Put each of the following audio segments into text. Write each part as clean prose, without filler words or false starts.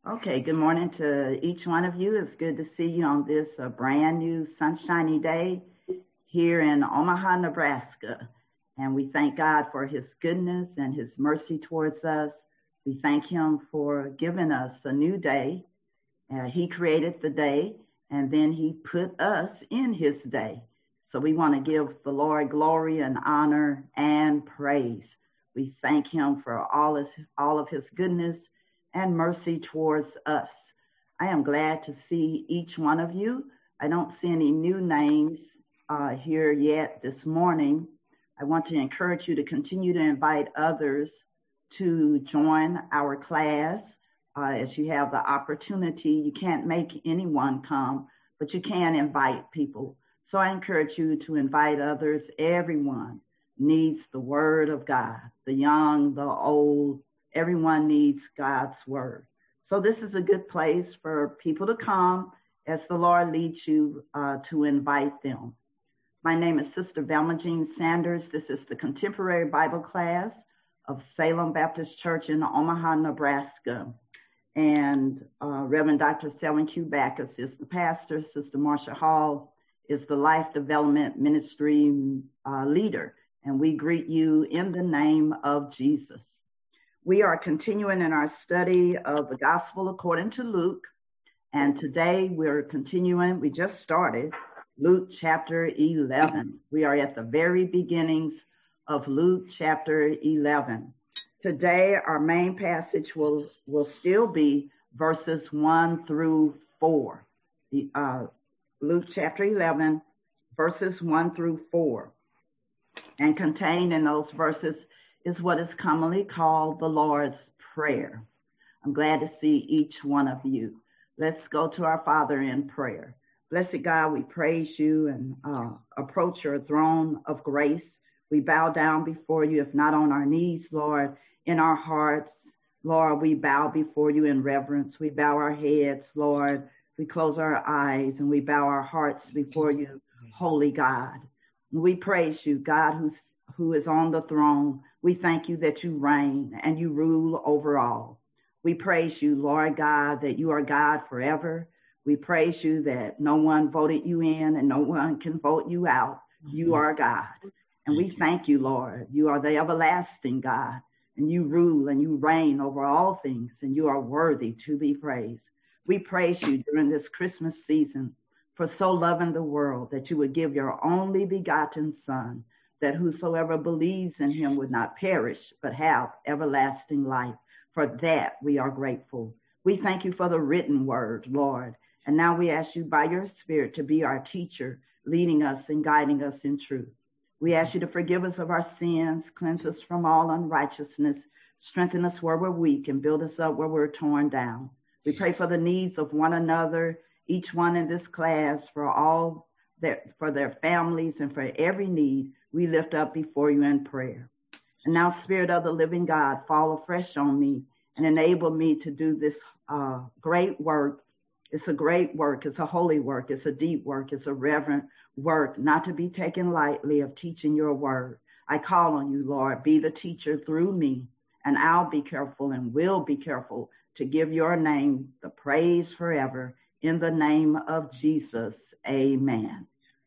Okay, good morning to each one of you. It's good to see you on this brand new sunshiny day here in Omaha, Nebraska. And we thank God for his goodness and his mercy towards us. We thank him for giving us a new day. He created the day, and then he put us in his day. So we want to give the Lord glory and honor and praise. We thank him for all of his goodness and mercy towards us. I am glad to see each one of you. I don't see any new names here yet this morning. I want to encourage you to continue to invite others to join our class as you have the opportunity. You can't make anyone come, but you can invite people. So I encourage you to invite others. Everyone needs the word of God, the young, the old. Everyone needs God's word. So this is a good place for people to come as the Lord leads you to invite them. My name is Sister Velma Jean Sanders. This is the Contemporary Bible class of Salem Baptist Church in Omaha, Nebraska. And Reverend Dr. Selwyn Q. Backus is the pastor. Sister Marcia Hall is the Life Development Ministry leader. And we greet you in the name of Jesus. We are continuing in our study of the Gospel according to Luke. And today we're continuing, we just started Luke chapter 11. We are at the very beginnings of Luke chapter 11. Today our main passage will still be verses 1 through 4. Luke chapter 11, verses 1 through 4. And contained in those verses is what is commonly called the Lord's Prayer. I'm glad to see each one of you. Let's go to our Father in prayer. Blessed God, we praise you and approach your throne of grace. We bow down before you, if not on our knees, Lord, in our hearts. Lord, we bow before you in reverence. We bow our heads, Lord. We close our eyes and we bow our hearts before you, holy God. We praise you, God, who is on the throne. We thank you that you reign and you rule over all. We praise you, Lord God, that you are God forever. We praise you that no one voted you in and no one can vote you out. You are God. And we thank you, Lord. You are the everlasting God, and you rule and you reign over all things, and you are worthy to be praised. We praise you during this Christmas season for so loving the world that you would give your only begotten Son, that whosoever believes in him would not perish, but have everlasting life. For that we are grateful. We thank you for the written word, Lord. And now we ask you by your Spirit to be our teacher, leading us and guiding us in truth. We ask you to forgive us of our sins, cleanse us from all unrighteousness, strengthen us where we're weak, and build us up where we're torn down. We pray for the needs of one another, each one in this class, for their families, and for every need we lift up before you in prayer. And now, Spirit of the living God, fall afresh on me and enable me to do this great work. It's a great work. It's a holy work. It's a deep work. It's a reverent work, not to be taken lightly, of teaching your word. I call on you, Lord, be the teacher through me, and I'll be careful and will be careful to give your name the praise forever. In the name of Jesus, amen.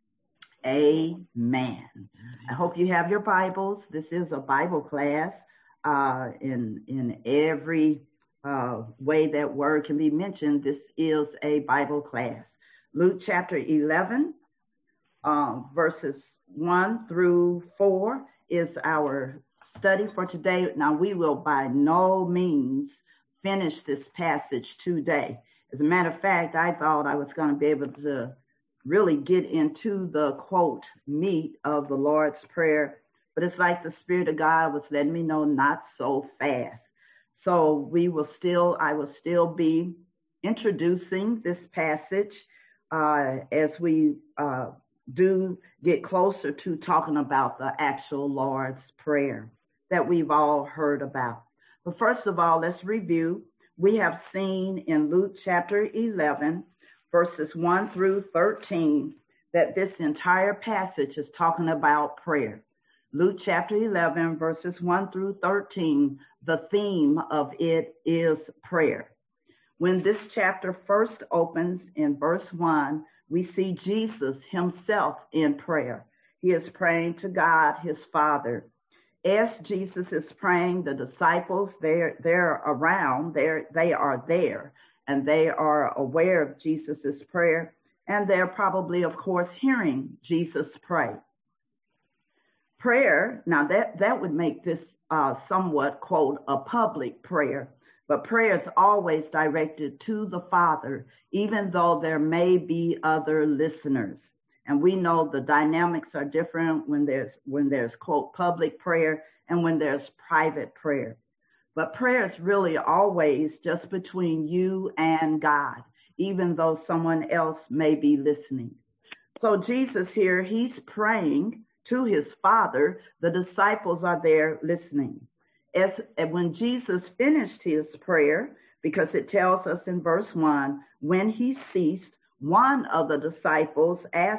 Amen. I hope you have your Bibles. This is a Bible class in every way that word can be mentioned. This is a Bible class. Luke chapter 11, verses 1 through 4 is our study for today. Now, we will by no means finish this passage today. As a matter of fact, I thought I was going to be able to really get into the quote meat of the Lord's Prayer, but it's like the Spirit of God was letting me know not so fast. So I will still be introducing this passage as we do get closer to talking about the actual Lord's Prayer that we've all heard about. But first of all, let's review. We have seen in Luke chapter 11, verses 1 through 13, that this entire passage is talking about prayer. Luke chapter 11, verses 1 through 13, the theme of it is prayer. When this chapter first opens in verse 1, we see Jesus himself in prayer. He is praying to God, his Father. As Jesus is praying, the disciples, they're around, they are there, and they are aware of Jesus's prayer, and they're probably, of course, hearing Jesus pray. Prayer, now that would make this somewhat, quote, a public prayer, but prayer is always directed to the Father, even though there may be other listeners. And we know the dynamics are different when there's quote, public prayer and when there's private prayer. But prayer is really always just between you and God, even though someone else may be listening. So Jesus here, he's praying to his Father. The disciples are there listening. When Jesus finished his prayer, because it tells us in verse 1, when he ceased, one of the disciples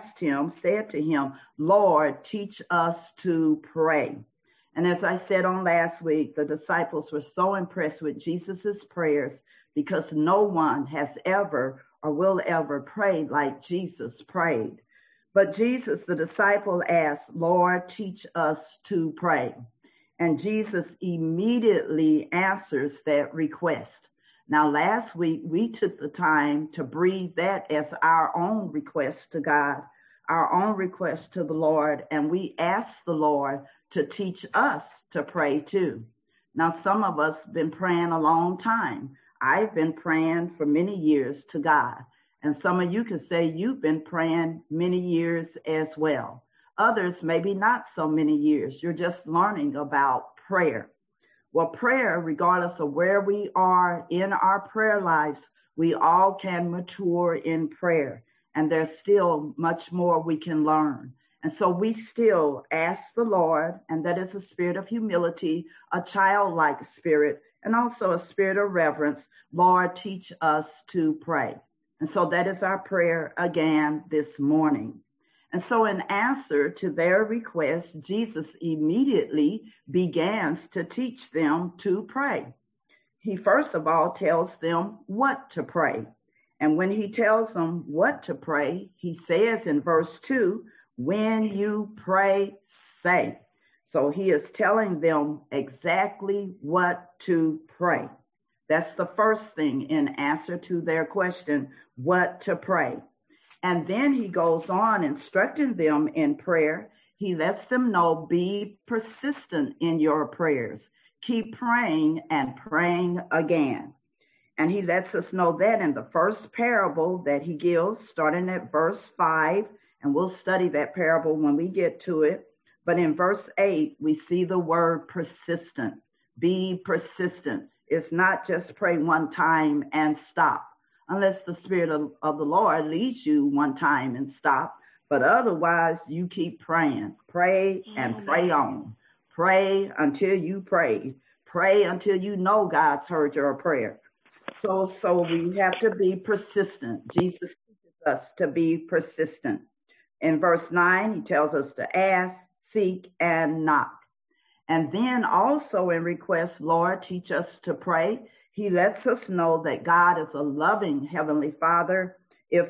said to him, Lord, teach us to pray. And as I said on last week, the disciples were so impressed with Jesus's prayers because no one has ever or will ever pray like Jesus prayed. But Jesus, the disciple, asked, Lord, teach us to pray. And Jesus immediately answers that request. Now, last week, we took the time to breathe that as our own request to God, our own request to the Lord, and we asked the Lord to teach us to pray too. Now, some of us have been praying a long time. I've been praying for many years to God, and some of you can say you've been praying many years as well. Others, maybe not so many years. You're just learning about prayer. Well, prayer, regardless of where we are in our prayer lives, we all can mature in prayer. And there's still much more we can learn. And so we still ask the Lord, and that is a spirit of humility, a childlike spirit, and also a spirit of reverence. Lord, teach us to pray. And so that is our prayer again this morning. And so in answer to their request, Jesus immediately begins to teach them to pray. He first of all tells them what to pray. And when he tells them what to pray, he says in verse 2, when you pray, say. So he is telling them exactly what to pray. That's the first thing in answer to their question, what to pray. And then he goes on instructing them in prayer. He lets them know, be persistent in your prayers. Keep praying and praying again. And he lets us know that in the first parable that he gives, starting at verse 5, and we'll study that parable when we get to it. But in verse 8, we see the word persistent. Be persistent. It's not just pray one time and stop, unless the Spirit of the Lord leads you one time and stop. But otherwise, you keep praying. Pray and pray on. Pray until you pray. Pray until you know God's heard your prayer. So we have to be persistent. Jesus teaches us to be persistent. In verse 9, he tells us to ask, seek, and knock. And then also in request, Lord, teach us to pray. He lets us know that God is a loving Heavenly Father. If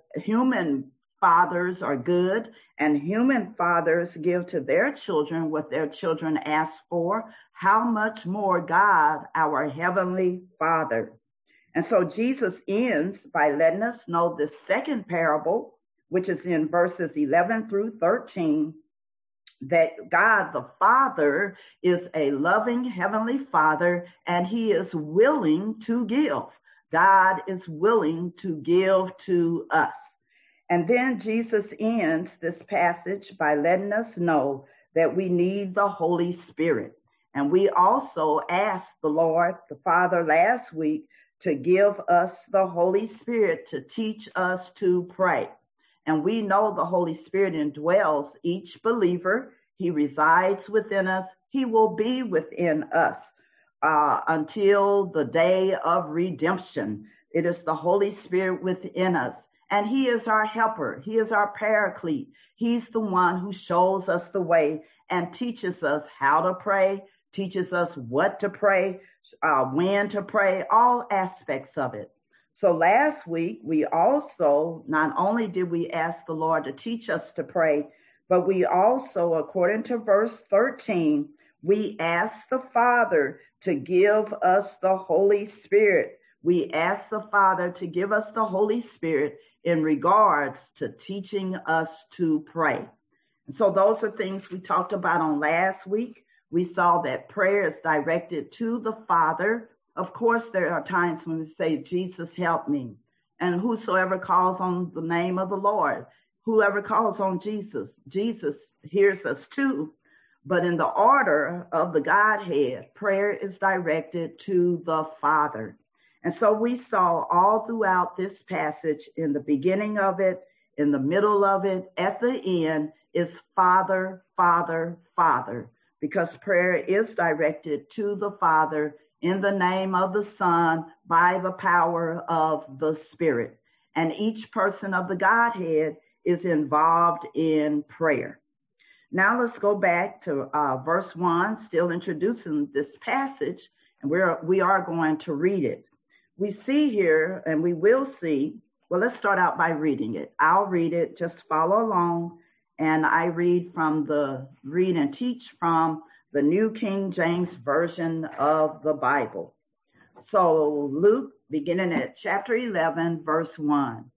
human fathers are good and human fathers give to their children what their children ask for, how much more God, our Heavenly Father. And so Jesus ends by letting us know the second parable, which is in verses 11 through 13, that God the Father is a loving Heavenly Father, and he is willing to give. God is willing to give to us. And then Jesus ends this passage by letting us know that we need the Holy Spirit. And we also asked the Lord, the Father, last week to give us the Holy Spirit to teach us to pray. And we know the Holy Spirit indwells each believer. He resides within us. He will be within us until the day of redemption. It is the Holy Spirit within us. And he is our helper. He is our paraclete. He's the one who shows us the way and teaches us how to pray, teaches us what to pray, when to pray, all aspects of it. So last week, we also, not only did we ask the Lord to teach us to pray, but we also, according to verse 13, we asked the Father to give us the Holy Spirit. We asked the Father to give us the Holy Spirit in regards to teaching us to pray. And so those are things we talked about on last week. We saw that prayer is directed to the Father. Of course, there are times when we say, Jesus, help me. And whosoever calls on the name of the Lord, whoever calls on Jesus, Jesus hears us too. But in the order of the Godhead, prayer is directed to the Father. And so we saw all throughout this passage, in the beginning of it, in the middle of it, at the end, is Father, Father, Father, because prayer is directed to the Father in the name of the Son by the power of the Spirit. And each person of the Godhead is involved in prayer. Now let's go back to verse 1, still introducing this passage, and we are going to read it. We see here, and we will see, well, let's start out by reading it. I'll read it, just follow along, and I read and teach from the New King James Version of the Bible. So Luke, beginning at chapter 11, verse 1.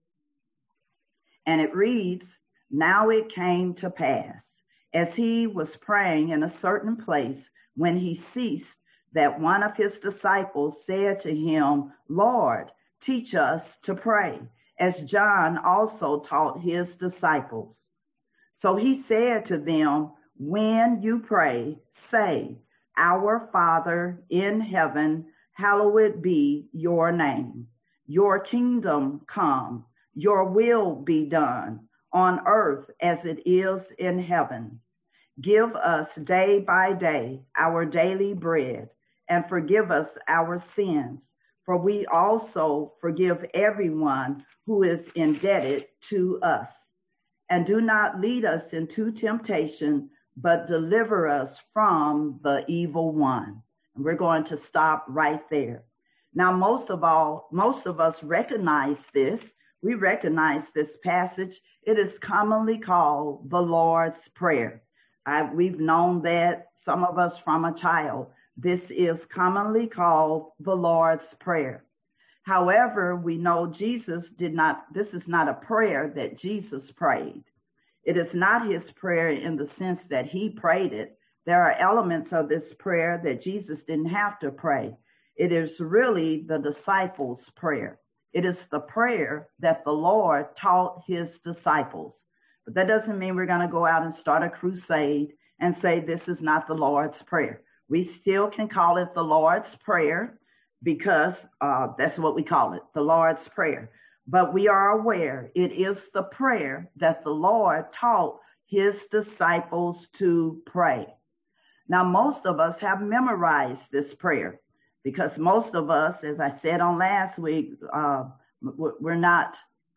And it reads, Now it came to pass, as he was praying in a certain place, when he ceased, that one of his disciples said to him, Lord, teach us to pray, as John also taught his disciples. So he said to them, When you pray, say, Our Father in heaven, hallowed be your name. Your kingdom come, your will be done, on earth as it is in heaven. Give us day by day our daily bread, and forgive us our sins, for we also forgive everyone who is indebted to us. And do not lead us into temptation, but deliver us from the evil one. And we're going to stop right there. Now, most of us recognize this. We recognize this passage. It is commonly called the Lord's Prayer. We've known that, some of us from a child. This is commonly called the Lord's Prayer. However, we know this is not a prayer that Jesus prayed. It is not his prayer in the sense that he prayed it. There are elements of this prayer that Jesus didn't have to pray. It is really the disciples' prayer. It is the prayer that the Lord taught his disciples. But that doesn't mean we're going to go out and start a crusade and say this is not the Lord's Prayer. We still can call it the Lord's Prayer because that's what we call it, the Lord's Prayer. But we are aware it is the prayer that the Lord taught his disciples to pray. Now, most of us have memorized this prayer because most of us, as I said on last week, we're not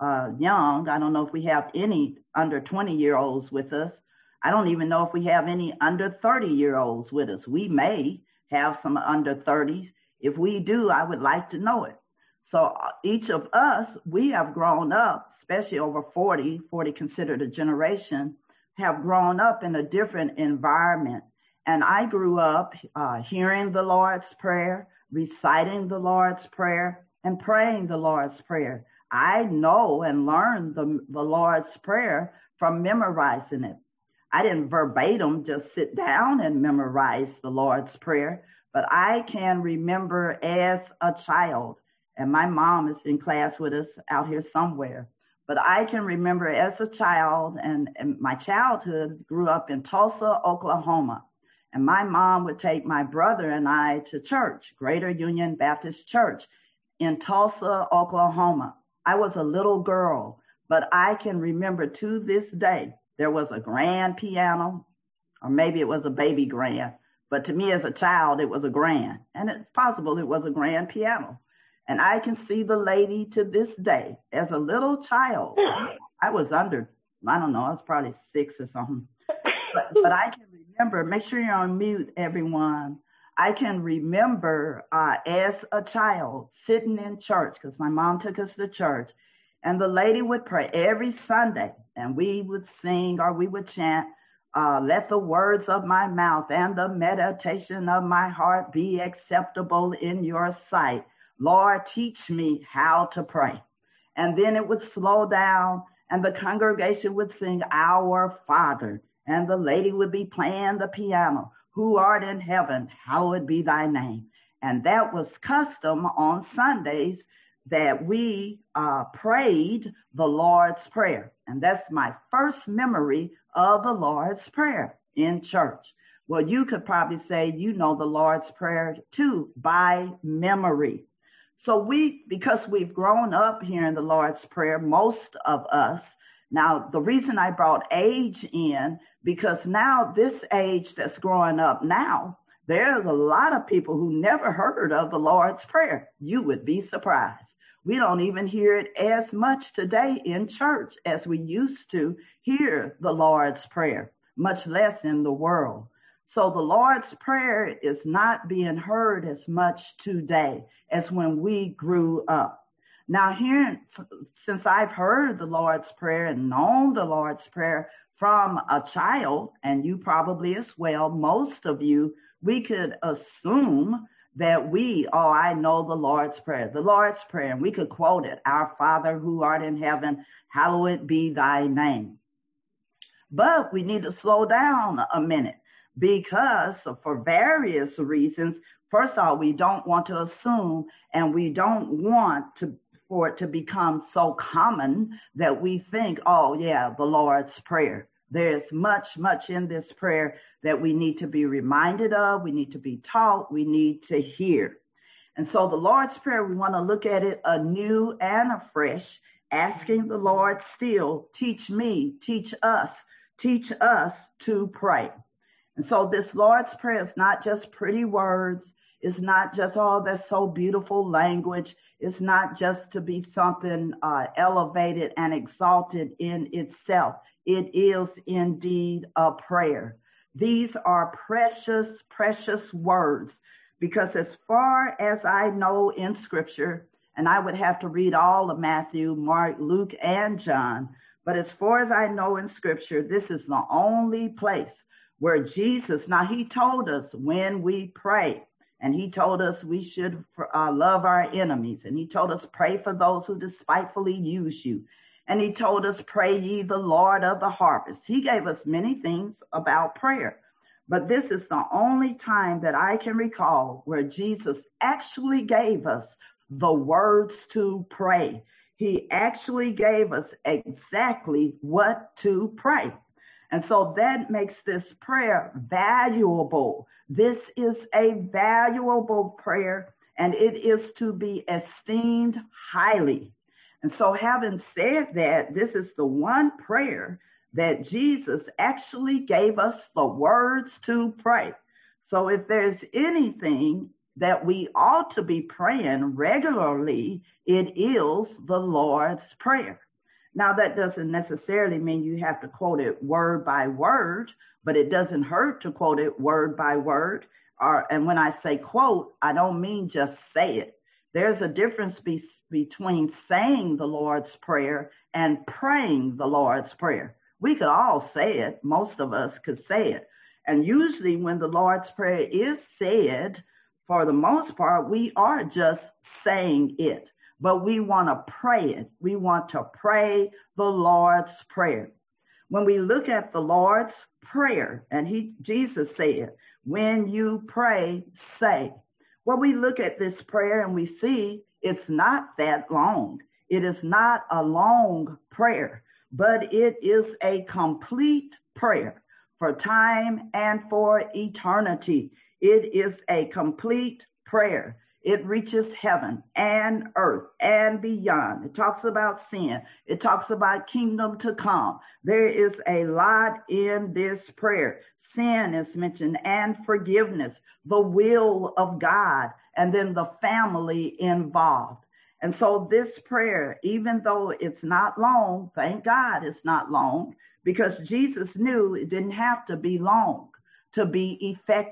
young. I don't know if we have any under 20-year-olds with us. I don't even know if we have any under 30-year-olds with us. We may have some under 30s. If we do, I would like to know it. So each of us, we have grown up, especially over 40 considered a generation, have grown up in a different environment. And I grew up hearing the Lord's Prayer, reciting the Lord's Prayer, and praying the Lord's Prayer. I know and learned the Lord's Prayer from memorizing it. I didn't verbatim just sit down and memorize the Lord's Prayer, but I can remember as a child, and my mom is in class with us out here somewhere, but I can remember as a child, and my childhood grew up in Tulsa, Oklahoma, and my mom would take my brother and I to church, Greater Union Baptist Church in Tulsa, Oklahoma. I was a little girl, but I can remember to this day, there was a grand piano, or maybe it was a baby grand, but to me as a child, it was a grand, and it's possible it was a grand piano. And I can see the lady to this day as a little child. I was I was probably 6 or something, but I can remember, make sure you're on mute, everyone. I can remember as a child sitting in church because my mom took us to church, and the lady would pray every Sunday, and we would sing or we would chant, let the words of my mouth and the meditation of my heart be acceptable in your sight. Lord, teach me how to pray. And then it would slow down, and the congregation would sing, Our Father, and the lady would be playing the piano. Who art in heaven, hallowed be thy name. And that was custom on Sundays that we prayed the Lord's Prayer. And that's my first memory of the Lord's Prayer in church. Well, you could probably say you know the Lord's Prayer too by memory. So because we've grown up hearing the Lord's Prayer, most of us. Now, the reason I brought age in, because now this age that's growing up now, there's a lot of people who never heard of the Lord's Prayer. You would be surprised. We don't even hear it as much today in church as we used to hear the Lord's Prayer, much less in the world. So the Lord's Prayer is not being heard as much today as when we grew up. Now, since I've heard the Lord's Prayer and known the Lord's Prayer from a child, and you probably as well, most of you, we could assume that I know the Lord's Prayer, and we could quote it, Our Father who art in heaven, hallowed be thy name. But we need to slow down a minute because for various reasons, first of all, we don't want to assume, and we don't want for it to become so common that we think, oh yeah, the Lord's Prayer. There's much in this prayer that we need to be reminded of, we need to be taught, we need to hear. And so the Lord's Prayer, we want to look at it anew and afresh, asking the Lord still, teach me, teach us to pray. And so this Lord's Prayer is not just pretty words. It's not just, oh, that's so beautiful language. It's not just to be something elevated and exalted in itself. It is indeed a prayer. These are precious words, because as far as I know in Scripture, and I would have to read all of Matthew, Mark, Luke, and John, but as far as I know in Scripture, this is the only place where Jesus, now he told us when we pray, and he told us we should love our enemies, and he told us pray for those who despitefully use you. And he told us, pray ye the Lord of the harvest. He gave us many things about prayer. But this is the only time that I can recall where Jesus actually gave us the words to pray. He actually gave us exactly what to pray. And so that makes this prayer valuable. This is a valuable prayer, and it is to be esteemed highly. And so having said that, this is the one prayer that Jesus actually gave us the words to pray. So if there's anything that we ought to be praying regularly, it is the Lord's Prayer. Now, that doesn't necessarily mean you have to quote it word by word, but it doesn't hurt to quote it word by word. And when I say quote, I don't mean just say it. There's a difference between saying the Lord's Prayer and praying the Lord's Prayer. We could all say it. Most of us could say it. And usually when the Lord's Prayer is said, for the most part, we are just saying it. But we want to pray it. We want to pray the Lord's Prayer. When we look at the Lord's Prayer, and Jesus said, when you pray, say. Well, we look at this prayer and we see it's not that long. It is not a long prayer, but it is a complete prayer for time and for eternity. It is a complete prayer. It reaches heaven and earth and beyond. It talks about sin. It talks about kingdom to come. There is a lot in this prayer. Sin is mentioned and forgiveness, the will of God, and then the family involved. And so this prayer, even though it's not long, thank God it's not long, because Jesus knew it didn't have to be long to be effective.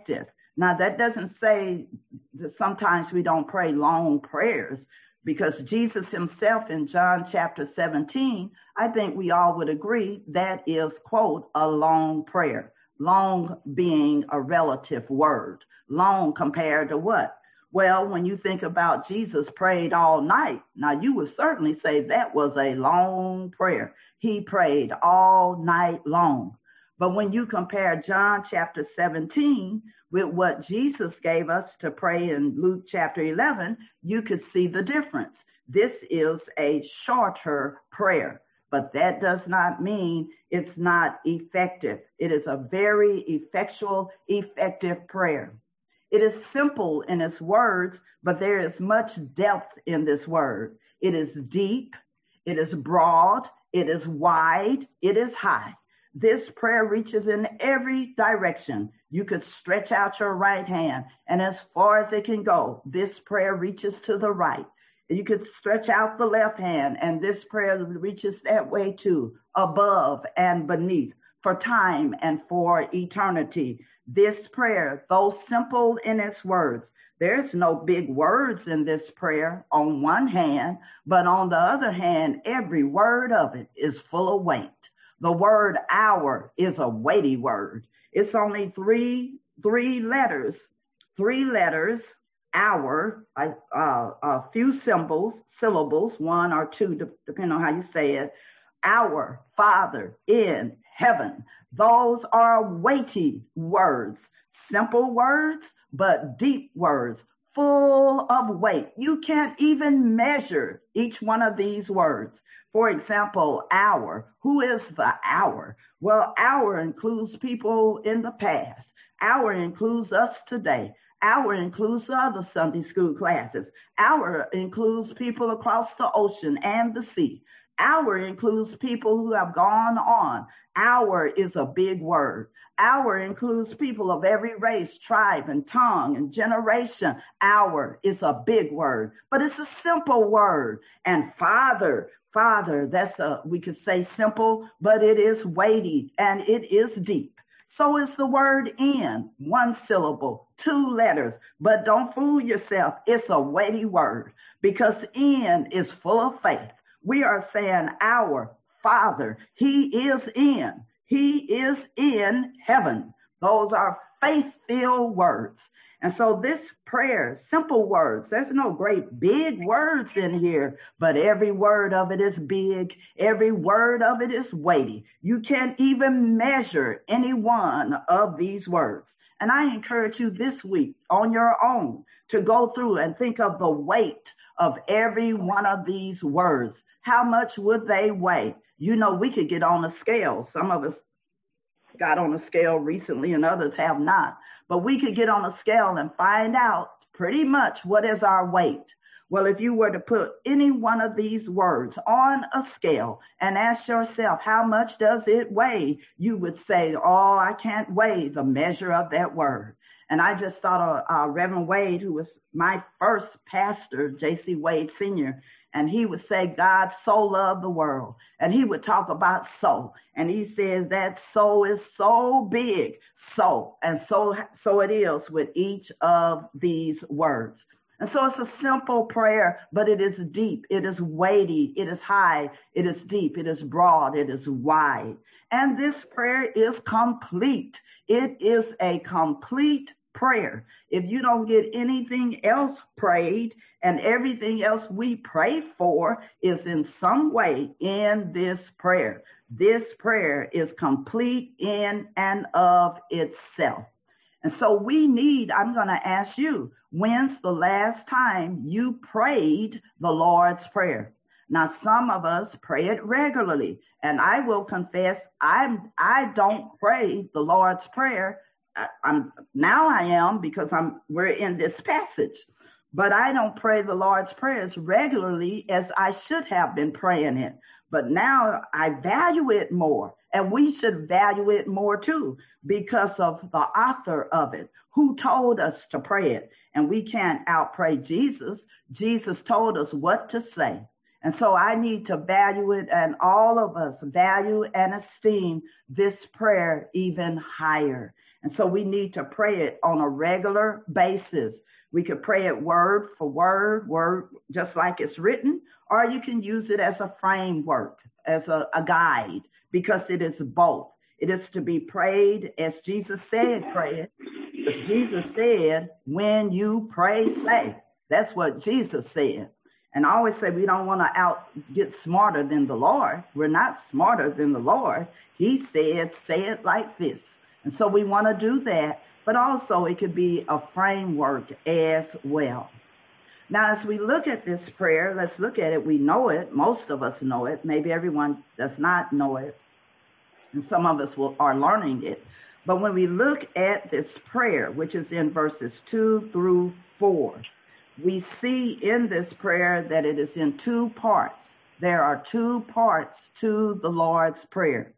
Now, that doesn't say that sometimes we don't pray long prayers, because Jesus himself in John chapter 17, I think we all would agree that is, quote, a long prayer. Long being a relative word. Long compared to what? Well, when you think about Jesus prayed all night, now you would certainly say that was a long prayer. He prayed all night long. But when you compare John chapter 17 with what Jesus gave us to pray in Luke chapter 11, you could see the difference. This is a shorter prayer, but that does not mean it's not effective. It is a very effectual, effective prayer. It is simple in its words, but there is much depth in this word. It is deep, it is broad, it is wide, it is high. This prayer reaches in every direction. You could stretch out your right hand, and as far as it can go, this prayer reaches to the right. You could stretch out the left hand, and this prayer reaches that way too, above and beneath, for time and for eternity. This prayer, though simple in its words, there's no big words in this prayer on one hand, but on the other hand, every word of it is full of weight. The word hour is a weighty word. It's only three letters, hour, a few syllables, one or two, depending on how you say it. Our Father in heaven. Those are weighty words, simple words, but deep words, full of weight. You can't even measure each one of these words. For example, hour. Who is the hour? Well, hour includes people in the past. Hour includes us today. Hour includes other Sunday school classes. Hour includes people across the ocean and the sea. Hour includes people who have gone on. Hour is a big word. Hour includes people of every race, tribe, and tongue and generation. Hour is a big word, but it's a simple word. And Father, we could say simple, but it is weighty and it is deep. So is the word in, one syllable, two letters. But don't fool yourself. It's a weighty word because in is full of faith. We are saying our Father, He is in heaven. Those are faith-filled words. And so this prayer, simple words, there's no great big words in here, but every word of it is big. Every word of it is weighty. You can't even measure any one of these words. And I encourage you this week on your own to go through and think of the weight of every one of these words. How much would they weigh? You know, we could get on a scale. Some of us got on a scale recently and others have not. But we could get on a scale and find out pretty much what is our weight. Well, if you were to put any one of these words on a scale and ask yourself, how much does it weigh? You would say, oh, I can't weigh the measure of that word. And I just thought of Reverend Wade, who was my first pastor, J.C. Wade Sr., and he would say, God so loved the world. And he would talk about so. And he says that so is so big. So. And so it is with each of these words. And so it's a simple prayer, but it is deep. It is weighty. It is high. It is deep. It is broad. It is wide. And this prayer is complete. It is a complete prayer. If you don't get anything else prayed, and everything else we pray for is in some way in this prayer. This prayer is complete in and of itself. And so I'm going to ask you, when's the last time you prayed the Lord's Prayer? Now, some of us pray it regularly, and I will confess I don't pray the Lord's Prayer. I am because we're in this passage. But I don't pray the Lord's Prayer as regularly as I should have been praying it. But now I value it more, and we should value it more too because of the author of it, who told us to pray it. And we can't outpray Jesus. Jesus told us what to say. And so I need to value it, and all of us value and esteem this prayer even higher. And so we need to pray it on a regular basis. We could pray it word for word, just like it's written, or you can use it as a framework, as a guide, because it is both. It is to be prayed as Jesus said, pray it. Because Jesus said, when you pray, say. That's what Jesus said. And I always say we don't want to get smarter than the Lord. We're not smarter than the Lord. He said, say it like this. And so we want to do that. But also it could be a framework as well. Now, as we look at this prayer, let's look at it. We know it. Most of us know it. Maybe everyone does not know it. And some of us are learning it. But when we look at this prayer, which is in verses 2 through 4, we see in this prayer that it is in two parts. There are two parts to the Lord's Prayer.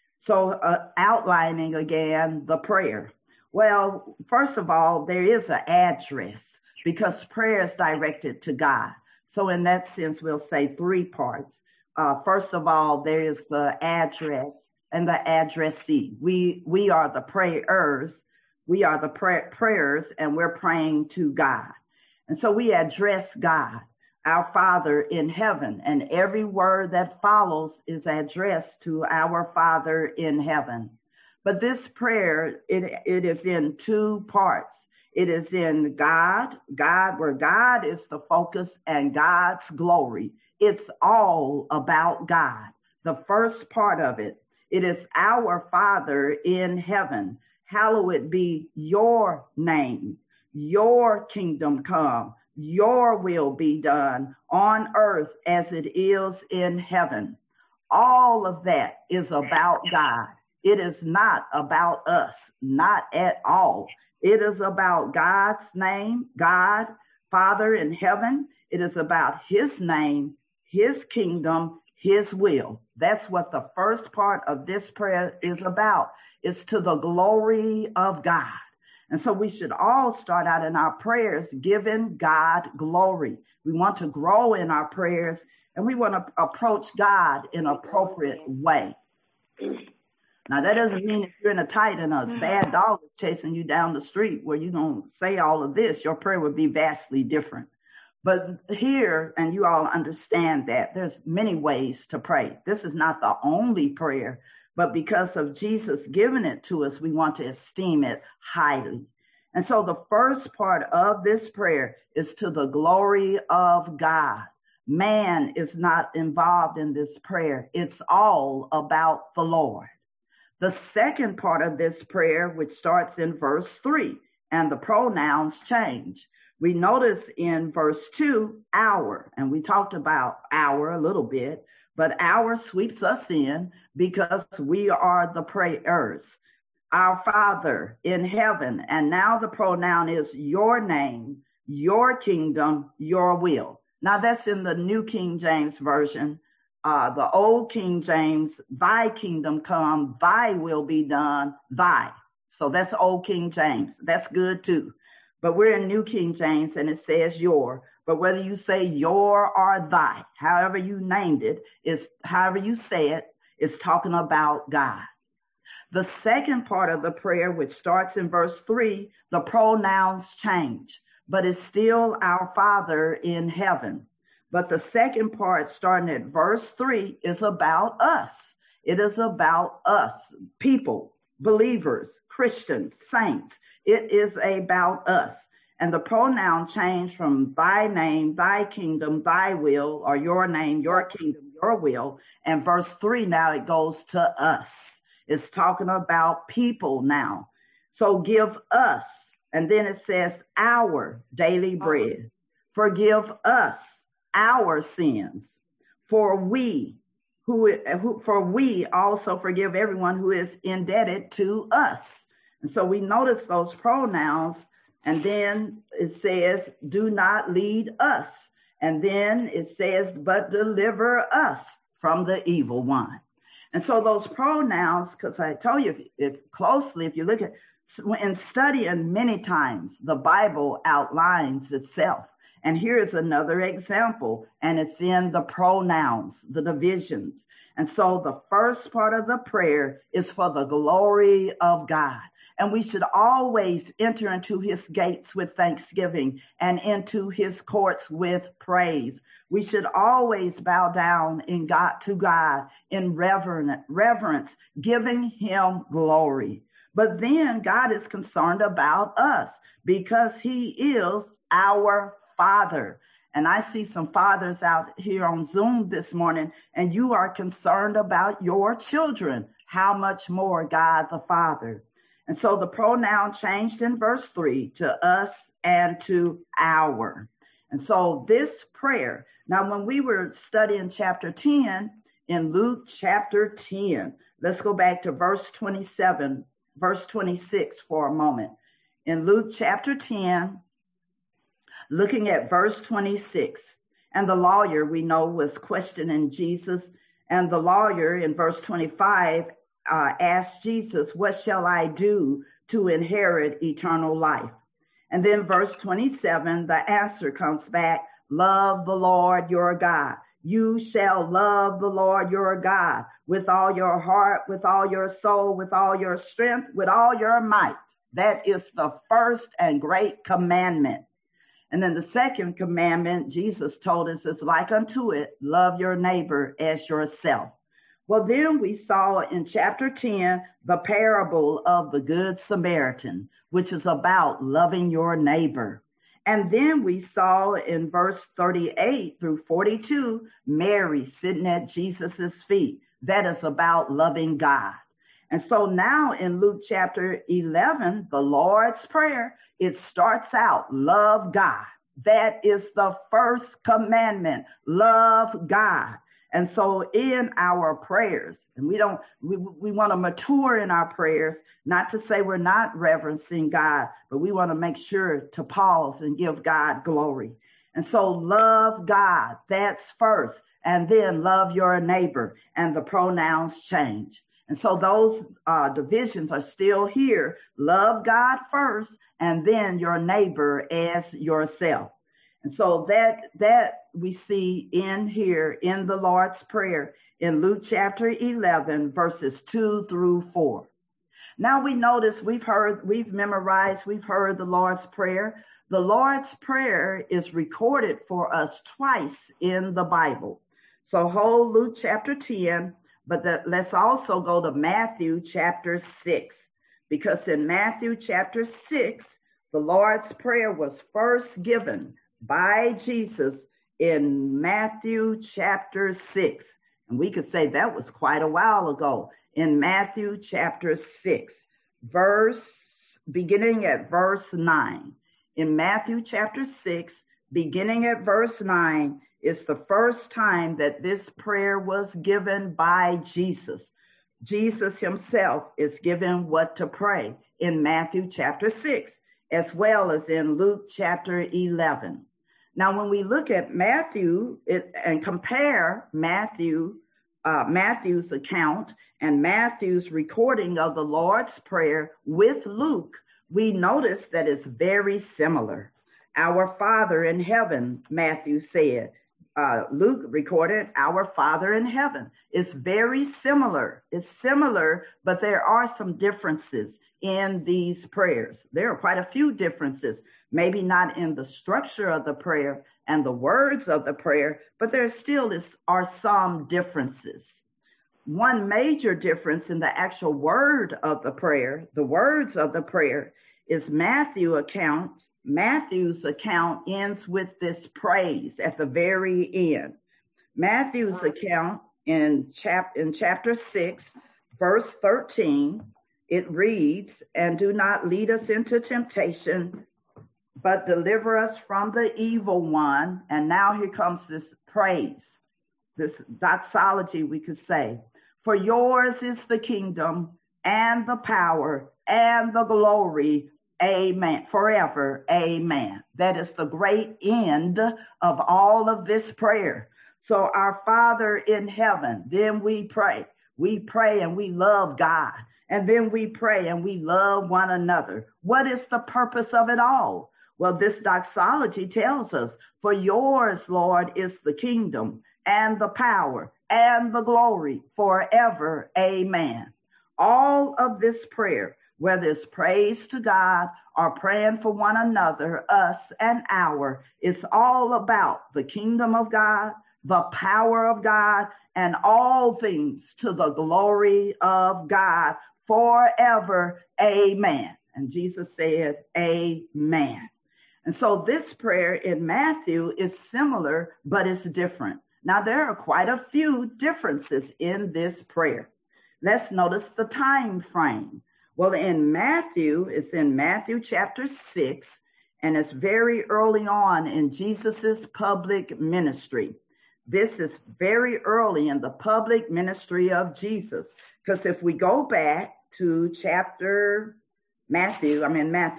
So outlining again the prayer. Well, first of all, there is an address because prayer is directed to God. So in that sense, we'll say three parts. First of all, there is the address and the addressee. We are the prayers. We are the prayers, and we're praying to God. And so we address God, our Father in heaven, and every word that follows is addressed to our Father in heaven. But this prayer, it is in two parts. It is in God, where God is the focus and God's glory. It's all about God. The first part of it, it is our Father in heaven. Hallowed be your name. Your kingdom come. Your will be done on earth as it is in heaven. All of that is about God. It is not about us, not at all. It is about God's name, God, Father in heaven. It is about his name, his kingdom, his will. That's what the first part of this prayer is about. It's to the glory of God. And so we should all start out in our prayers giving God glory. We want to grow in our prayers, and we want to approach God in an appropriate way. Now, that doesn't mean if you're in a tight and a bad dog is chasing you down the street where you're going to say all of this, your prayer would be vastly different. But here, and you all understand that, there's many ways to pray. This is not the only prayer, but because of Jesus giving it to us, we want to esteem it highly. And so the first part of this prayer is to the glory of God. Man is not involved in this prayer. It's all about the Lord. The second part of this prayer, which starts in verse 3, and the pronouns change. We notice in verse 2, our, and we talked about our a little bit, but our sweeps us in because we are the prayers. Our Father in heaven, and now the pronoun is your name, your kingdom, your will. Now that's in the New King James Version. The Old King James, thy kingdom come, thy will be done, thy. So that's Old King James. That's good too. But we're in New King James and it says your. But whether you say your or thy, however you named it, is however you say it, is talking about God. The second part of the prayer, which starts in verse 3, the pronouns change, but it's still our Father in heaven. But the second part, starting at verse 3, is about us. It is about us, people, believers, Christians, saints. It is about us. And the pronoun changed from thy name, thy kingdom, thy will, or your name, your kingdom, your will. And verse 3 now it goes to us. It's talking about people now. So give us, and then it says our daily bread. Forgive us our sins, for we also forgive everyone who is indebted to us. And so we notice those pronouns, and then it says, do not lead us. And then it says, but deliver us from the evil one. And so those pronouns, because I told you, if you look at, in studying many times, the Bible outlines itself. And here's another example, and it's in the pronouns, the divisions. And so the first part of the prayer is for the glory of God. And we should always enter into his gates with thanksgiving and into his courts with praise. We should always bow down to God in reverence, giving him glory. But then God is concerned about us because he is our Father. And I see some fathers out here on Zoom this morning, and you are concerned about your children. How much more God the Father? And so the pronoun changed in verse 3 to us and to our. And so this prayer, now when we were studying chapter 10 in Luke chapter 10, let's go back to verse 27, verse 26 for a moment. In Luke chapter 10, looking at verse 26, and the lawyer we know was questioning Jesus, and the lawyer in verse 25 asked Jesus, what shall I do to inherit eternal life? And then verse 27, the answer comes back, love the Lord your God. You shall love the Lord your God with all your heart, with all your soul, with all your strength, with all your might. That is the first and great commandment. And then the second commandment, Jesus told us, is like unto it, love your neighbor as yourself. Well, then we saw in chapter 10, the parable of the Good Samaritan, which is about loving your neighbor. And then we saw in verse 38 through 42, Mary sitting at Jesus's feet. That is about loving God. And so now in Luke chapter 11, the Lord's Prayer, it starts out, love God. That is the first commandment, love God. And so in our prayers, and we want to mature in our prayers, not to say we're not reverencing God, but we want to make sure to pause and give God glory. And so love God, that's first, and then love your neighbor, and the pronouns change. And so those divisions are still here. Love God first, and then your neighbor as yourself. And so that we see in here in the Lord's Prayer in Luke chapter 11, verses 2 through 4. Now we notice we've memorized the Lord's Prayer. The Lord's Prayer is recorded for us twice in the Bible. So hold Luke chapter 10, but let's also go to Matthew chapter 6, because in Matthew chapter 6, the Lord's Prayer was first given by Jesus in Matthew chapter 6. And we could say that was quite a while ago. In Matthew chapter 6, beginning at verse 9. In Matthew chapter 6, beginning at verse 9, is the first time that this prayer was given by Jesus. Jesus himself is given what to pray in Matthew chapter 6, as well as in Luke chapter 11. Now, when we look at Matthew and compare Matthew's account and Matthew's recording of the Lord's Prayer with Luke, we notice that it's very similar. Our Father in heaven, Matthew said. Luke recorded our Father in heaven. It's very similar. It's similar, but there are some differences in these prayers. There are quite a few differences, maybe not in the structure of the prayer and the words of the prayer, but there still are some differences. One major difference in the actual word of the prayer, the words of the prayer, is Matthew's account ends with this praise at the very end. Matthew's account in chapter 6, verse 13, it reads, "And do not lead us into temptation, but deliver us from the evil one." And now here comes this praise, this doxology, we could say. "For yours is the kingdom and the power and the glory, amen, forever, amen." That is the great end of all of this prayer. So our Father in heaven, then we pray. We pray and we love God. And then we pray and we love one another. What is the purpose of it all? Well, this doxology tells us, "For yours, Lord, is the kingdom and the power and the glory forever, amen." All of this prayer whether it's praise to God or praying for one another, us and our. It's all about the kingdom of God, the power of God, and all things to the glory of God forever. Amen. And Jesus said, amen. And so this prayer in Matthew is similar, but it's different. Now, there are quite a few differences in this prayer. Let's notice the time frame. Well, in Matthew, it's in Matthew chapter 6, and it's very early on in Jesus's public ministry. This is very early in the public ministry of Jesus. Because if we go back to Matthew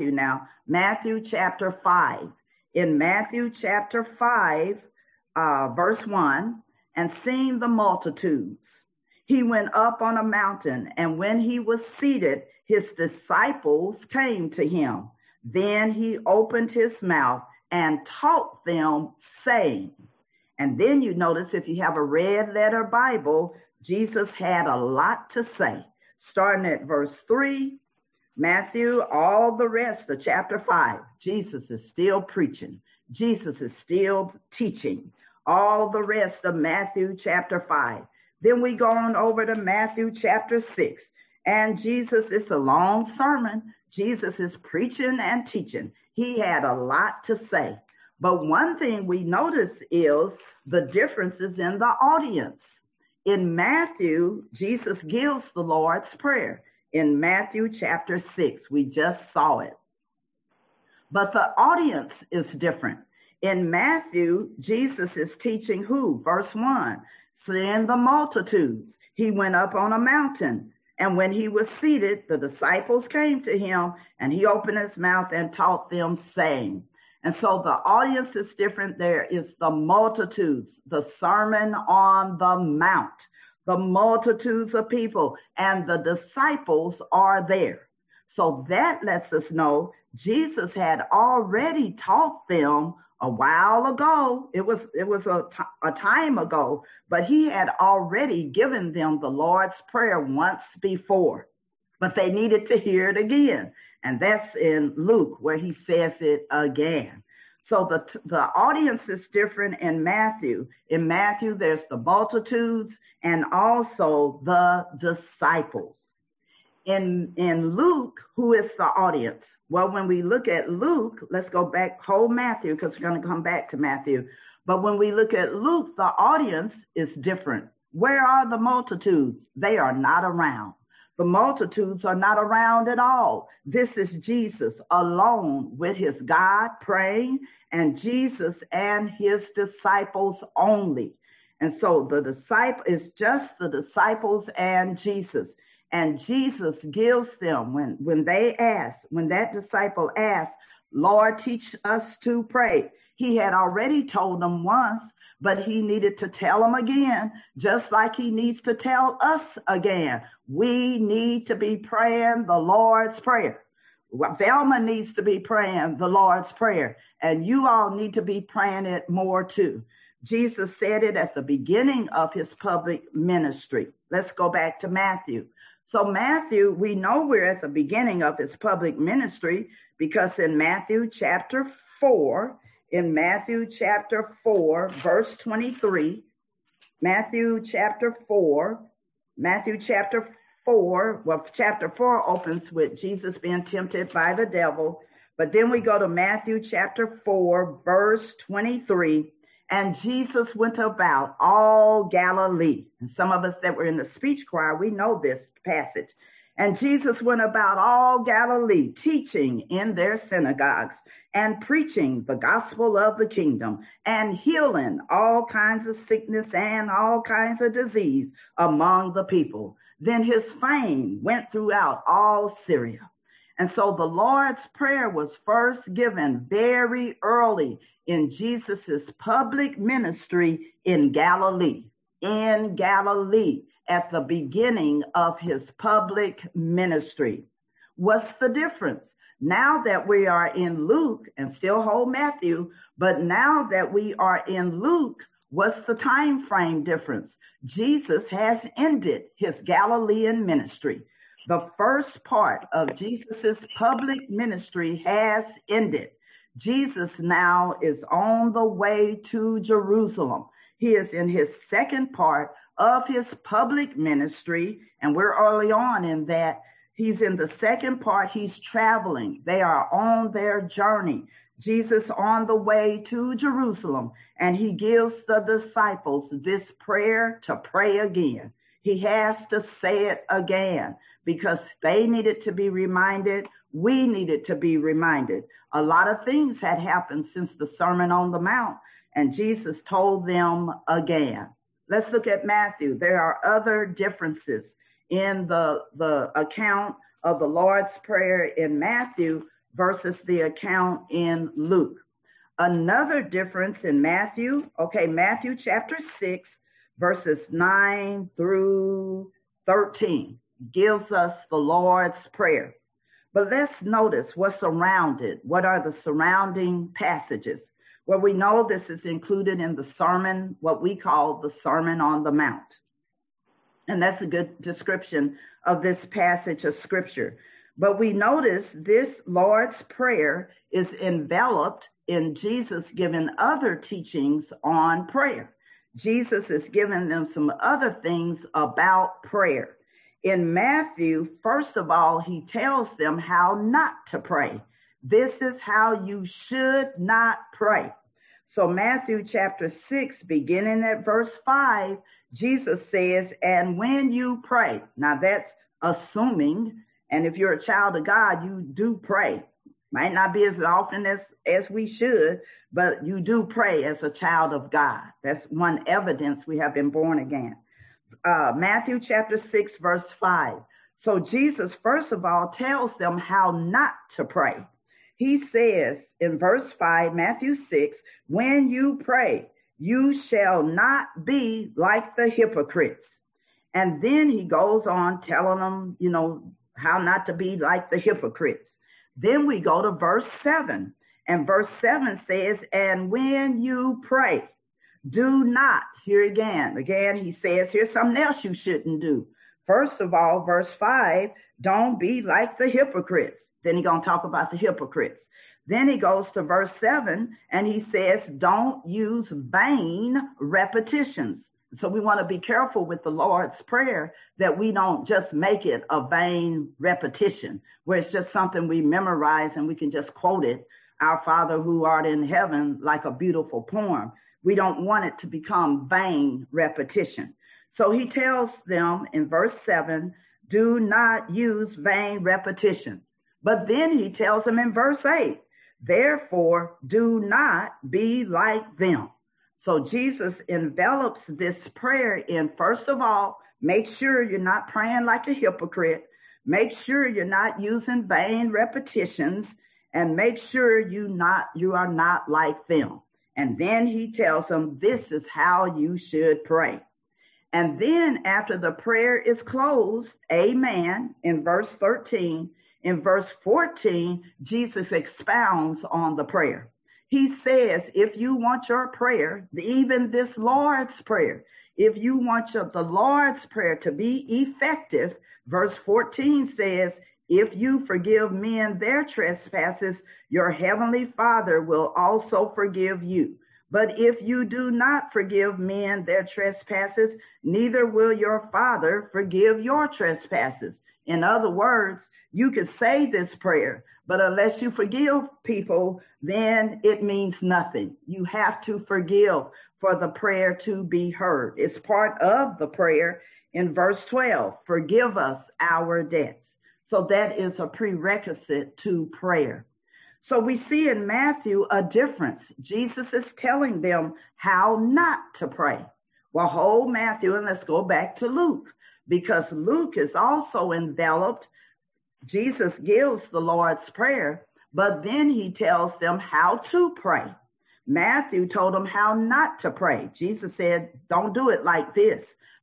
chapter 5. In Matthew chapter 5, verse 1, and seeing the multitudes, he went up on a mountain, and when he was seated, his disciples came to him. Then he opened his mouth and taught them, saying, and then you notice if you have a red letter Bible, Jesus had a lot to say. Starting at verse 3, Matthew, all the rest of chapter 5, Jesus is still preaching. Jesus is still teaching. All the rest of Matthew chapter 5. Then we go on over to Matthew chapter 6. And Jesus, it's a long sermon. Jesus is preaching and teaching. He had a lot to say. But one thing we notice is the differences in the audience. In Matthew, Jesus gives the Lord's Prayer. In Matthew chapter 6, we just saw it. But the audience is different. In Matthew, Jesus is teaching who? Verse 1, seeing the multitudes, he went up on a mountain. And when he was seated, the disciples came to him, and he opened his mouth and taught them, saying. And so the audience is different. There is the multitudes, the Sermon on the Mount, the multitudes of people, and the disciples are there. So that lets us know Jesus had already taught them a while ago. It was a time ago, but he had already given them the Lord's Prayer once before, but they needed to hear it again. And that's in Luke where he says it again. So the audience is different in Matthew. In Matthew, there's the multitudes and also the disciples. In Luke, who is the audience? Well, when we look at Luke, let's go back, whole Matthew, because we're going to come back to Matthew. But when we look at Luke, the audience is different. Where are the multitudes? They are not around. The multitudes are not around at all. This is Jesus alone with his God praying, and Jesus and his disciples only. And so the disciple is just the disciples and Jesus. And Jesus gives them, when that disciple asked, Lord, teach us to pray. He had already told them once, but he needed to tell them again, just like he needs to tell us again. We need to be praying the Lord's Prayer. Velma needs to be praying the Lord's Prayer, and you all need to be praying it more too. Jesus said it at the beginning of his public ministry. Let's go back to Matthew. So Matthew, we know we're at the beginning of his public ministry because in Matthew chapter 4, verse 23, chapter 4 opens with Jesus being tempted by the devil. But then we go to Matthew chapter 4, verse 23. And Jesus went about all Galilee. And some of us that were in the speech choir, we know this passage. And Jesus went about all Galilee, teaching in their synagogues and preaching the gospel of the kingdom and healing all kinds of sickness and all kinds of disease among the people. Then his fame went throughout all Syria. And so the Lord's Prayer was first given very early in Jesus's public ministry in Galilee, at the beginning of his public ministry. What's the difference? Now that we are in Luke, and still hold Matthew, but now that we are in Luke, what's the time frame difference? Jesus has ended his Galilean ministry. The first part of Jesus's public ministry has ended. Jesus now is on the way to Jerusalem. He is in his second part of his public ministry, and we're early on in that. He's in the second part. He's traveling. They are on their journey. Jesus on the way to Jerusalem, and he gives the disciples this prayer to pray again. He has to say it again because they needed to be reminded. We needed to be reminded. A lot of things had happened since the Sermon on the Mount, and Jesus told them again. Let's look at Matthew. There are other differences in the account of the Lord's Prayer in Matthew versus the account in Luke. Another difference in Matthew, Matthew chapter 6, verses 9 through 13 gives us the Lord's Prayer. But let's notice what's around it. What are the surrounding passages? Well, we know this is included in the sermon, what we call the Sermon on the Mount. And that's a good description of this passage of scripture. But we notice this Lord's Prayer is enveloped in Jesus giving other teachings on prayer. Jesus is giving them some other things about prayer. In Matthew, first of all, he tells them how not to pray. This is how you should not pray. So Matthew chapter 6, beginning at verse 5, Jesus says, and when you pray, now that's assuming, and if you're a child of God, you do pray. Might not be as often as we should, but you do pray as a child of God. That's one evidence we have been born again. Matthew chapter 6, verse 5. So Jesus, first of all, tells them how not to pray. He says in verse 5, Matthew 6, when you pray, you shall not be like the hypocrites. And then he goes on telling them, how not to be like the hypocrites. Then we go to verse 7. And verse 7 says, and when you pray, do not, here again, he says, here's something else you shouldn't do. First of all, verse 5, don't be like the hypocrites. Then he's going to talk about the hypocrites. Then he goes to verse 7 and he says, don't use vain repetitions. So we want to be careful with the Lord's Prayer that we don't just make it a vain repetition where it's just something we memorize and we can just quote it, our Father who art in heaven, like a beautiful poem. We don't want it to become vain repetition. So he tells them in verse 7, do not use vain repetition. But then he tells them in verse 8, therefore do not be like them. So Jesus envelops this prayer in, first of all, make sure you're not praying like a hypocrite. Make sure you're not using vain repetitions, and make sure you are not like them. And then he tells them this is how you should pray. And then after the prayer is closed, amen, in verse 13, in verse 14, Jesus expounds on the prayer. He says, if you want your prayer, even this Lord's Prayer, if you want the Lord's Prayer to be effective, verse 14 says, if you forgive men their trespasses, your heavenly Father will also forgive you. But if you do not forgive men their trespasses, neither will your Father forgive your trespasses. In other words, you could say this prayer, but unless you forgive people, then it means nothing. You have to forgive for the prayer to be heard. It's part of the prayer in verse 12. Forgive us our debts. So that is a prerequisite to prayer. So we see in Matthew a difference. Jesus is telling them how not to pray. Well, hold Matthew and let's go back to Luke, because Luke is also enveloped. Jesus gives the Lord's Prayer, but then he tells them how to pray. Matthew told them how not to pray. Jesus said, don't do it like this.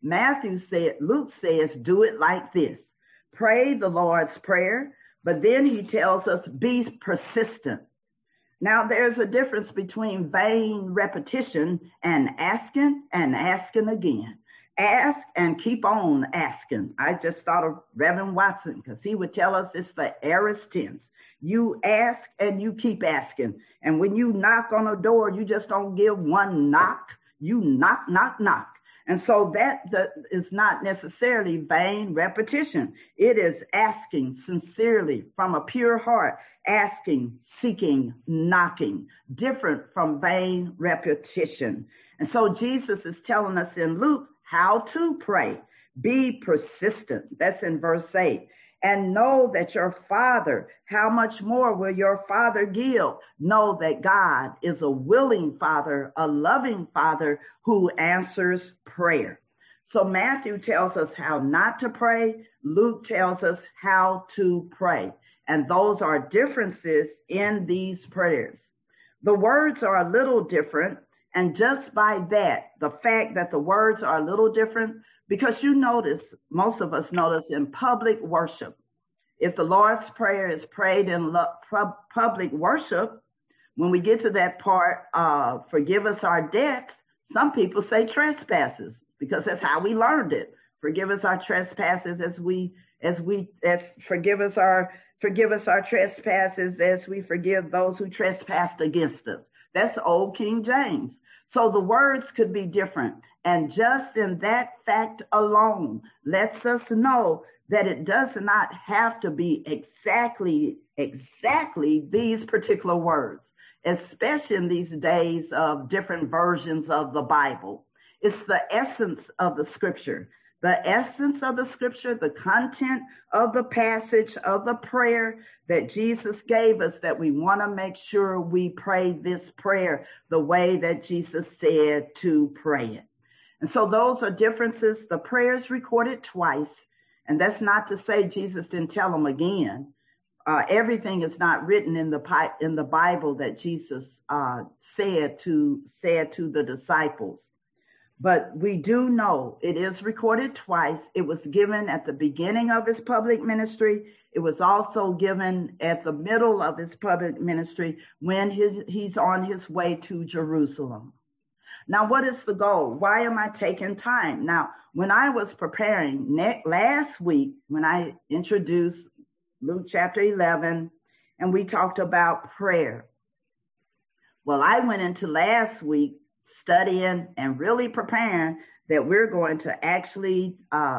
Luke says, do it like this. Pray the Lord's Prayer, but then he tells us, be persistent. Now, there's a difference between vain repetition and asking again. Ask and keep on asking. I just thought of Reverend Watson because he would tell us it's the aorist tense. You ask and you keep asking. And when you knock on a door, you just don't give one knock. You knock, knock, knock. And so that is not necessarily vain repetition. It is asking sincerely from a pure heart, asking, seeking, knocking, different from vain repetition. And so Jesus is telling us in Luke how to pray. Be persistent. That's in verse 8. And know that your Father, how much more will your Father give? Know that God is a willing Father, a loving Father who answers prayer. So Matthew tells us how not to pray. Luke tells us how to pray. And those are differences in these prayers. The words are a little different. And just by that, the fact that the words are a little different, because you notice, most of us notice in public worship, if the Lord's Prayer is prayed in public worship, when we get to that part, forgive us our debts, some people say trespasses, because that's how we learned it. Forgive us our trespasses forgive us our trespasses as we forgive those who trespassed against us. That's old King James. So the words could be different. And just in that fact alone lets us know that it does not have to be exactly these particular words, especially in these days of different versions of the Bible. It's the essence of the scripture. The essence of the scripture, the content of the passage of the prayer that Jesus gave us, that we want to make sure we pray this prayer the way that Jesus said to pray it. And so those are differences. The prayer is recorded twice. And that's not to say Jesus didn't tell them again. Everything is not written in the Bible that Jesus said to the disciples. But we do know it is recorded twice. It was given at the beginning of his public ministry. It was also given at the middle of his public ministry when he's on his way to Jerusalem. Now, what is the goal? Why am I taking time? Now, when I was preparing last week, when I introduced Luke chapter 11, and we talked about prayer. Well, I went into last week studying and really preparing that we're going to actually,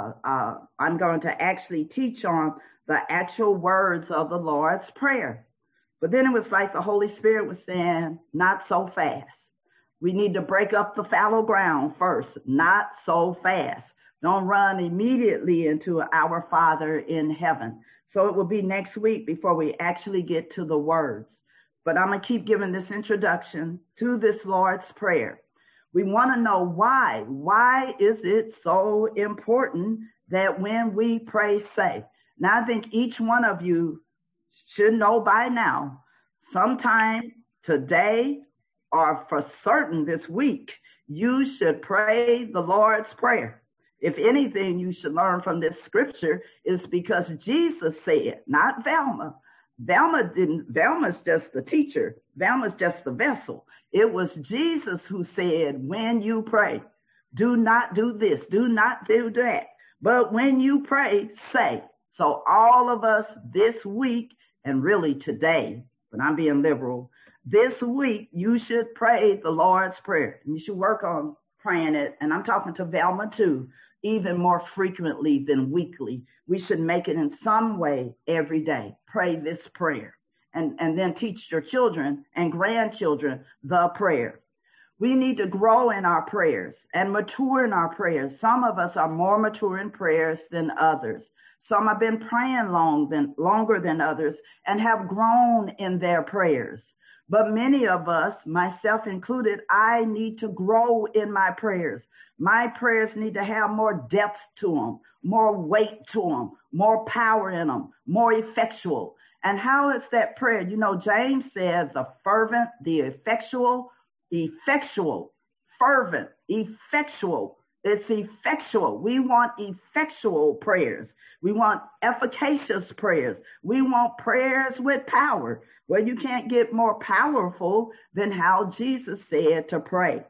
I'm going to actually teach on the actual words of the Lord's Prayer. But then it was like the Holy Spirit was saying, not so fast. We need to break up the fallow ground first, not so fast. Don't run immediately into our Father in heaven. So it will be next week before we actually get to the words. But I'm going to keep giving this introduction to this Lord's Prayer. We want to know why. Why is it so important that when we pray, say? Now, I think each one of you should know by now, sometime today or for certain this week, you should pray the Lord's Prayer. If anything you should learn from this scripture is because Jesus said, not Velma. Velma's just the teacher. Velma's just the vessel. It was Jesus who said, when you pray, do not do this, do not do that. But when you pray, say. So all of us this week, and really today, but I'm being liberal, this week you should pray the Lord's Prayer. You should work on praying it. And I'm talking to Velma too, even more frequently than weekly. We should make it in some way every day. Pray this prayer. And then teach your children and grandchildren the prayer. We need to grow in our prayers and mature in our prayers. Some of us are more mature in prayers than others. Some have been praying longer than others and have grown in their prayers. But many of us, myself included, I need to grow in my prayers. My prayers need to have more depth to them, more weight to them, more power in them, more effectual. And how is that prayer? You know, James said the fervent, the effectual, fervent, effectual. It's effectual. We want effectual prayers. We want efficacious prayers. We want prayers with power. Well, you can't get more powerful than how Jesus said to pray.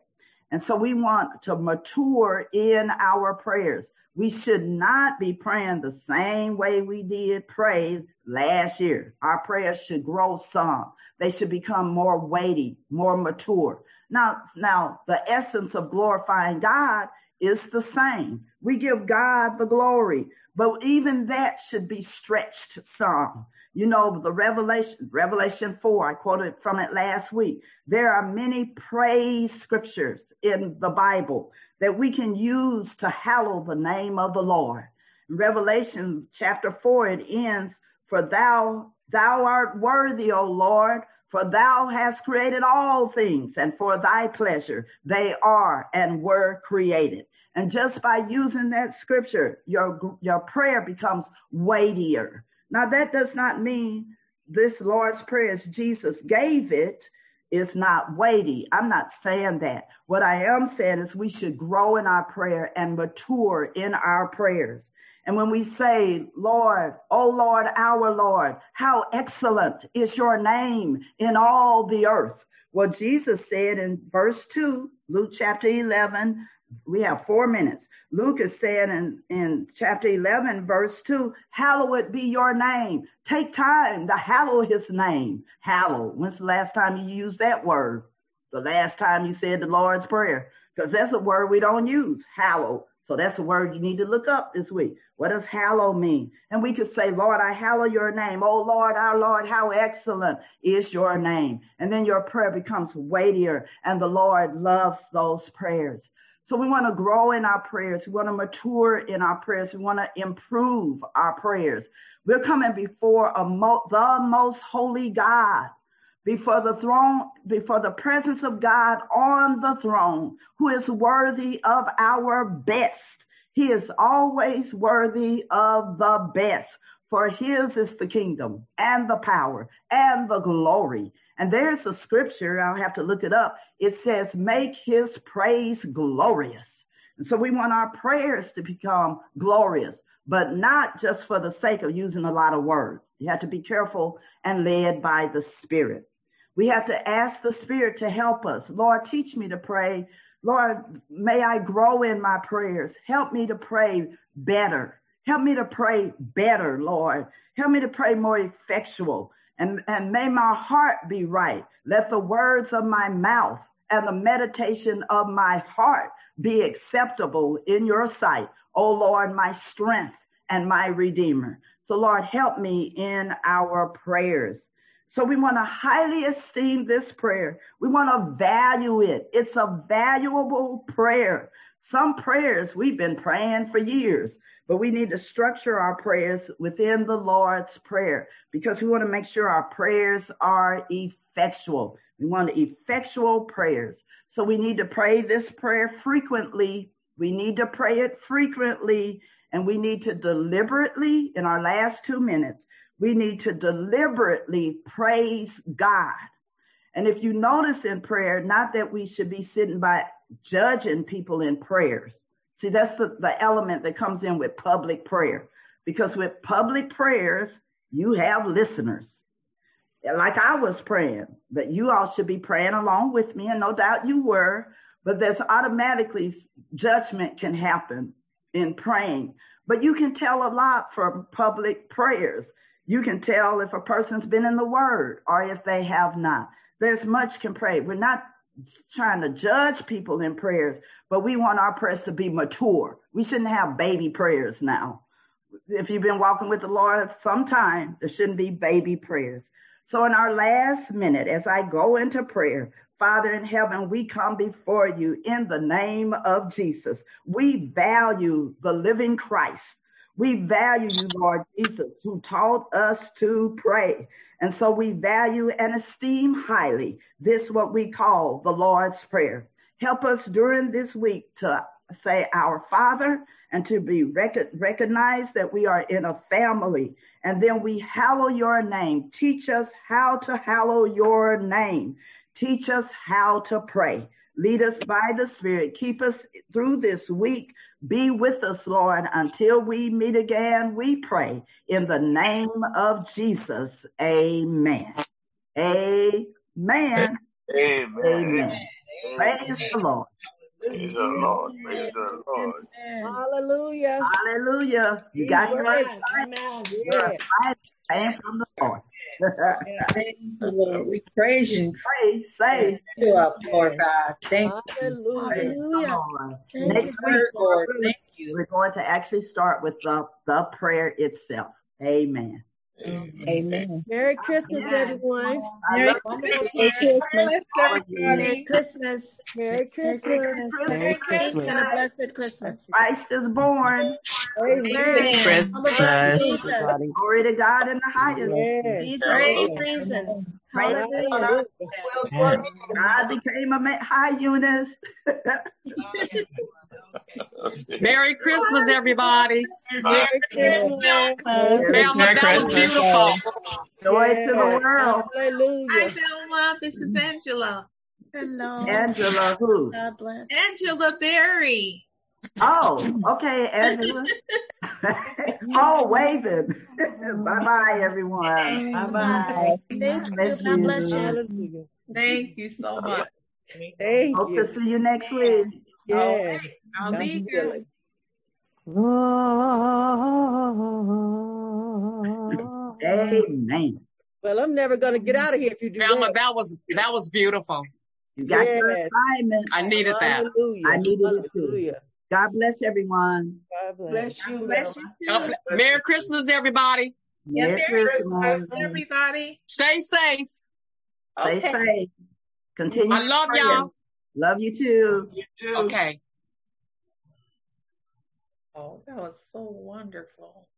And so we want to mature in our prayers. We should not be praying the same way we did pray last year. Our prayers should grow some. They should become more weighty, more mature. Now, the essence of glorifying God is the same. We give God the glory, but even that should be stretched some. You know, the Revelation 4, I quoted from it last week. There are many praise scriptures in the Bible that we can use to hallow the name of the Lord. In Revelation chapter 4, it ends, for thou art worthy, O Lord, for thou hast created all things, and for thy pleasure they are and were created. And just by using that scripture, your prayer becomes weightier. Now, that does not mean this Lord's Prayer, as Jesus gave it, is not weighty. I'm not saying that. What I am saying is we should grow in our prayer and mature in our prayers. And when we say, Lord, oh Lord, our Lord, how excellent is your name in all the earth. Well, Jesus said in verse 2, Luke chapter 11, we have 4 minutes. Luke is saying in chapter 11, verse 2, hallowed be your name. Take time to hallow his name. Hallow. When's the last time you used that word? The last time you said the Lord's Prayer. Because that's a word we don't use, hallow. So that's a word you need to look up this week. What does hallow mean? And we could say, Lord, I hallow your name. Oh, Lord, our Lord, how excellent is your name. And then your prayer becomes weightier, and the Lord loves those prayers. So we want to grow in our prayers. We want to mature in our prayers. We want to improve our prayers. We're coming before the most holy God, before the throne, before the presence of God on the throne, who is worthy of our best. He is always worthy of the best, for his is the kingdom and the power and the glory. And there's a scripture, I'll have to look it up. It says, make his praise glorious. And so we want our prayers to become glorious, but not just for the sake of using a lot of words. You have to be careful and led by the Spirit. We have to ask the Spirit to help us. Lord, teach me to pray. Lord, may I grow in my prayers. Help me to pray better. Help me to pray better, Lord. Help me to pray more effectual. And may my heart be right. Let the words of my mouth and the meditation of my heart be acceptable in your sight, O Lord, my strength and my Redeemer. So, Lord, help me in our prayers. So we want to highly esteem this prayer. We want to value it. It's a valuable prayer. Some prayers we've been praying for years, but we need to structure our prayers within the Lord's Prayer because we want to make sure our prayers are effectual. We want effectual prayers. So we need to pray this prayer frequently. We need to pray it frequently, and we need to deliberately, in our last 2 minutes, we need to deliberately praise God. And if you notice in prayer, not that we should be sitting by judging people in prayers. See, that's the element that comes in with public prayer. Because with public prayers, you have listeners. Like I was praying, but you all should be praying along with me, and no doubt you were. But there's automatically judgment can happen in praying. But you can tell a lot from public prayers. You can tell if a person's been in the Word or if they have not. There's much can pray. We're not trying to judge people in prayers, but we want our prayers to be mature. We shouldn't have baby prayers now. If you've been walking with the Lord some time, there shouldn't be baby prayers. So in our last minute, as I go into prayer, Father in heaven, we come before you in the name of Jesus. We value the living Christ. We value you, Lord Jesus, who taught us to pray. And so we value and esteem highly this, what we call the Lord's Prayer. Help us during this week to say our Father and to be recognized that we are in a family. And then we hallow your name. Teach us how to hallow your name. Teach us how to pray. Lead us by the Spirit. Keep us through this week. Be with us, Lord, until we meet again, we pray. In the name of Jesus, amen. Amen. Amen. Amen. Praise the Lord. Praise the Lord. Praise the Lord. Hallelujah. Hallelujah. You got your Amen. You're right. Came from the Lord. Thank you, Lord. We praise you. Praise, say. To us, Lord God. Thank Hallelujah. Praise the Lord. Next week, you, Lord. Thank you. we're going to actually start with the prayer itself. Amen. Amen. Merry Christmas, everyone. Merry Christmas, Merry Christmas. Merry Christmas. Merry Christmas. And a blessed Christmas. Christ is born. Amen. Everybody. Glory to God in the highest. Yes. Jesus is risen. Praise Hallelujah. God became a Hi, Eunice. Merry Christmas, everybody. Merry Christmas. Velma, that was beautiful. Joy to the world. Hallelujah. Hi, Velma. This is Angela. Hello. Angela who? God bless. Angela Berry. Oh, okay, Angela. Oh, waving. Bye-bye, everyone. Bye-bye. Thank you. Bless God bless you. Hallelujah. Thank you so much. Thank Hope you. to see you next week. Yes. I'll God be willing. here. Amen. Well, I'm never going to get out of here if you do Velma, that. that was beautiful. You got your Yes. assignment. I needed that. Hallelujah. I needed it too. Hallelujah. God bless everyone. God bless. Bless you. Bless you too. Merry Christmas, everybody. Yeah, Merry Merry Christmas. Christmas, everybody. Stay safe. Stay Okay. safe. Continue. I love praying. y'all. Love you too. You too. Okay. Oh, that was so wonderful.